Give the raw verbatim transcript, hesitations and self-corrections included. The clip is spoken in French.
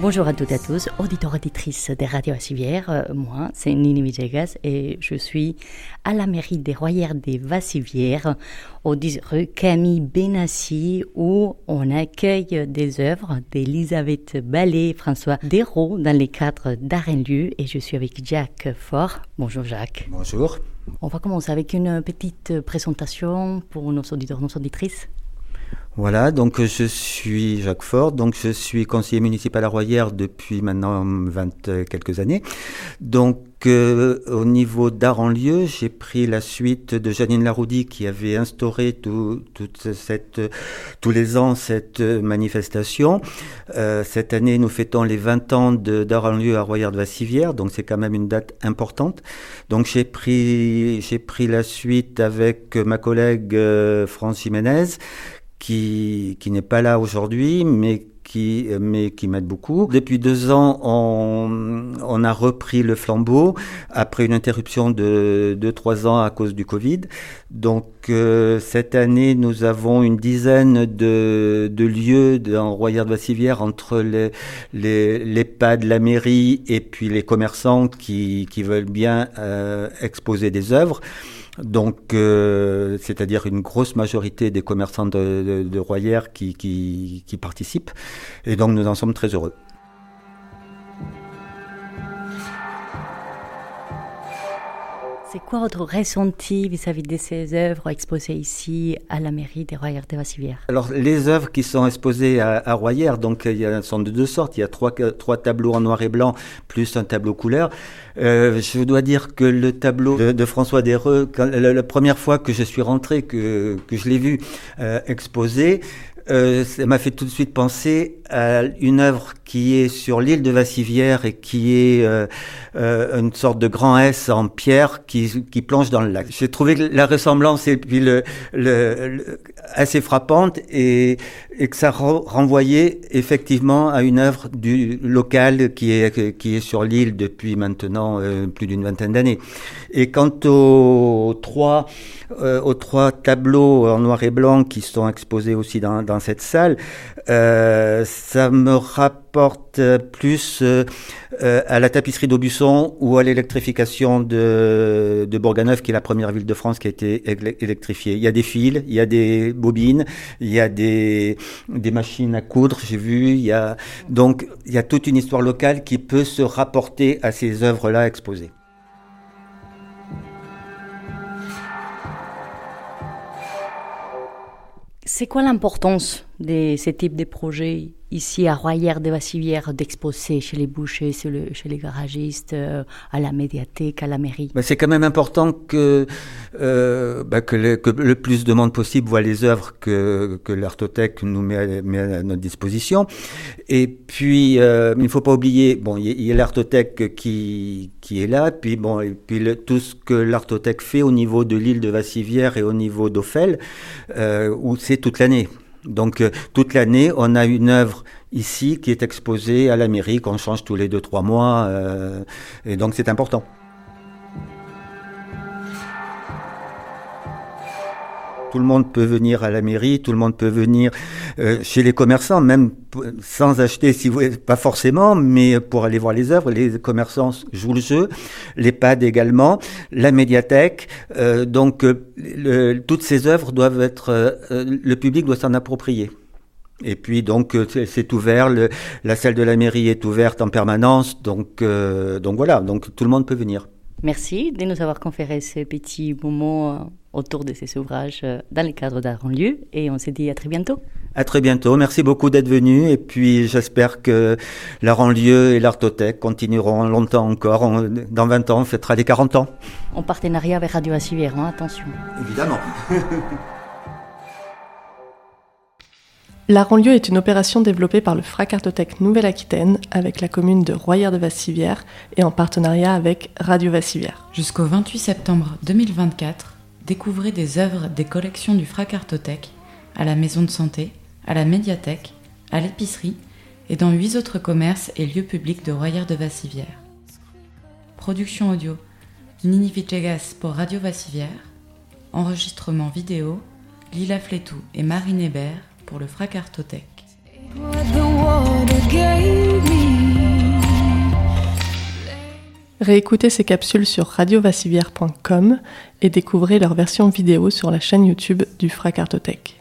Bonjour à toutes et à tous, auditeurs et auditrices de Radio Vassivière. Euh, moi, c'est Nini Villegas et je suis à la mairie des Royères des Vassivières, au dix rue Camille Benassi, où on accueille des œuvres d'Elisabeth Ballet et François Desraux dans les cadres d'Art et Lieu. Et je suis avec Jacques Faure. Bonjour Jacques. Bonjour. On va commencer avec une petite présentation pour nos auditeurs, nos auditrices. Voilà, donc je suis Jacques Faure, donc je suis conseiller municipal à Royères depuis maintenant vingt quelques années. Donc euh, au niveau d'Art en Lieu, j'ai pris la suite de Janine Laroudy qui avait instauré tout, toute cette, tous les ans cette manifestation. Euh, cette année, nous fêtons les vingt ans de, d'Art en Lieu à Royères de Vassivière, donc c'est quand même une date importante. Donc j'ai pris, j'ai pris la suite avec ma collègue euh, France Jiménez, qui qui n'est pas là aujourd'hui, mais qui mais qui m'aide beaucoup. Depuis deux ans, on on a repris le flambeau après une interruption de de trois ans à cause du Covid. Donc euh, cette année, nous avons une dizaine de de lieux dans Royères de Vassivière entre les les l'EHPAD, la mairie et puis les commerçants qui qui veulent bien euh, exposer des œuvres. Donc, euh, c'est-à-dire une grosse majorité des commerçants de, de, de Royères qui, qui, qui participent. Et donc, nous en sommes très heureux. C'est quoi votre ressenti vis-à-vis de ces œuvres exposées ici à la mairie des Royères de Vassivière? Alors, les œuvres qui sont exposées à, à Royères, donc il y a, sont de deux sortes. Il y a trois, trois tableaux en noir et blanc plus un tableau couleur. Euh, je dois dire que le tableau de, de François Desraux, quand, la, la première fois que je suis rentré, que, que je l'ai vu euh, exposé, Euh, ça m'a fait tout de suite penser à une œuvre qui est sur l'île de Vassivière et qui est euh, euh, une sorte de grand S en pierre qui, qui plonge dans le lac. J'ai trouvé que la ressemblance et puis le, le, le assez frappante et, et que ça re- renvoyait effectivement à une œuvre du local qui est qui est sur l'île depuis maintenant euh, plus d'une vingtaine d'années. Et quant aux trois euh, aux trois tableaux en noir et blanc qui sont exposés aussi dans, dans cette salle, euh, ça me rapporte plus euh, euh, à la tapisserie d'Aubusson ou à l'électrification de, de Bourganeuf, qui est la première ville de France qui a été électrifiée. Il y a des fils, il y a des bobines, il y a des, des machines à coudre, j'ai vu, il y a, donc il y a toute une histoire locale qui peut se rapporter à ces œuvres-là exposées. C'est quoi l'importance de ce type de projet ici à Royères de Vassivière d'exposer chez les bouchers, chez, le, chez les garagistes, euh, à la médiathèque, à la mairie? Ben, c'est quand même important que, euh, ben, que, le, que le plus de monde possible voit les œuvres que, que l'Artothèque nous met à, met à notre disposition. Et puis, euh, il ne faut pas oublier, bon, il y a l'Artothèque qui, qui est là, puis bon, et puis le, tout ce que l'Artothèque fait au niveau de l'île de Vassivière et au niveau d'Ophel, euh, où c'est toute l'année. Donc euh, toute l'année, on a une œuvre ici qui est exposée à la mairie, qu'on change tous les deux trois mois, euh, et donc c'est important. Tout le monde peut venir à la mairie, tout le monde peut venir euh, chez les commerçants, même p- sans acheter, si vous voulez, pas forcément, mais pour aller voir les œuvres. Les commerçants jouent le jeu, l'EHPAD également, la médiathèque. Euh, donc, euh, le, toutes ces œuvres doivent être, euh, le public doit s'en approprier. Et puis donc euh, c'est, c'est ouvert, le, la salle de la mairie est ouverte en permanence, donc euh, donc voilà, donc tout le monde peut venir. Merci de nous avoir conféré ce petit moment autour de ces ouvrages dans le cadre d'Art en Lieu et on se dit à très bientôt. À très bientôt, merci beaucoup d'être venu et puis j'espère que l'Art en Lieu et l'Artothèque continueront longtemps encore. On, dans vingt ans, on fêtera les quarante ans. En partenariat avec Radio Vassivière, hein, attention. Évidemment. L'Art en Lieu est une opération développée par le F R A C Artothèque Nouvelle-Aquitaine avec la commune de Royères de Vassivière et en partenariat avec Radio Vassivière. Jusqu'au vingt-huit septembre deux mille vingt-quatre, découvrez des œuvres des collections du F R A C Artothèque à la maison de santé, à la médiathèque, à l'épicerie et dans huit autres commerces et lieux publics de Royères de Vassivière. Production audio, Nini Villegas pour Radio Vassivière. Enregistrement vidéo, Lila Flétou et Marine Hébert pour le F R A C Artothèque. What the water gave me. Réécoutez ces capsules sur radio vassivière point com et découvrez leur version vidéo sur la chaîne YouTube du Fracartothèque.